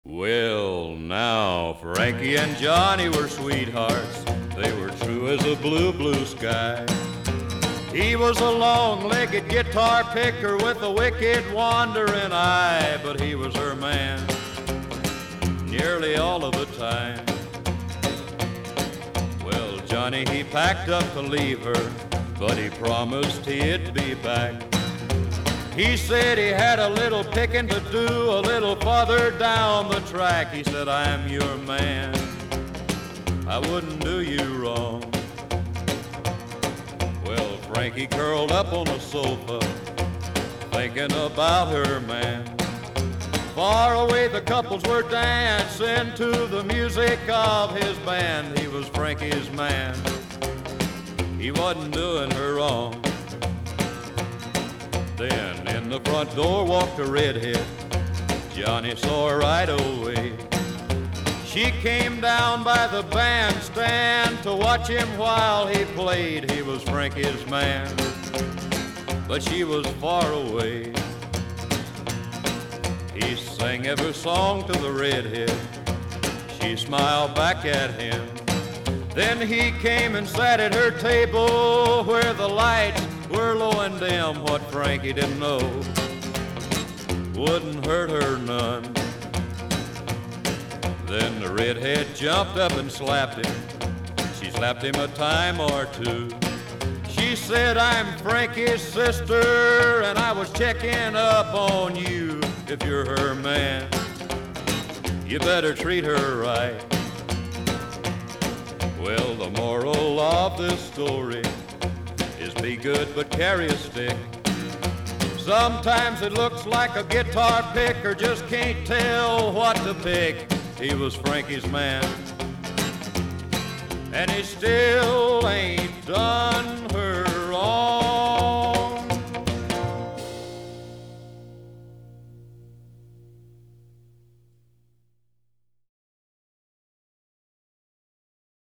Well, now, Frankie and Johnny were sweethearts. They were true as a blue, blue sky. He was a long-legged guitar picker with a wicked wandering eye, but he was her man nearly all of the time. Well, Johnny, he packed up to leave her, but he promised he'd be back. He said he had a little picking to do a little farther down the track. He said, I'm your man, I wouldn't do you wrong. Well, Frankie curled up on the sofa, thinking about her man. Far away the couples were dancing to the music of his band. He was Frankie's man, he wasn't doing her wrong. Then in the front door walked a redhead. Johnny saw her right away. She came down by the bandstand to watch him while he played. He was Frankie's man, but she was far away. He sang every song to the redhead. She smiled back at him. Then he came and sat at her table where the lights were low and dim. What Frankie didn't know wouldn't hurt her none. Then the redhead jumped up and slapped him. She slapped him a time or two. She said, I'm Frankie's sister, and I was checking up on you. If you're her man, you better treat her right. Well, the moral of this story is be good but carry a stick. Sometimes it looks like a guitar picker just can't tell what to pick. He was Frankie's man, and he still ain't done